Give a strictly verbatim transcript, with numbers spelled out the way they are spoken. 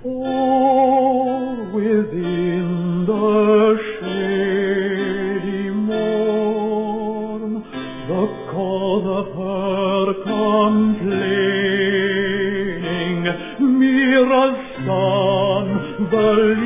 For within the shady morn, the cause of her complaining, Mira's son, the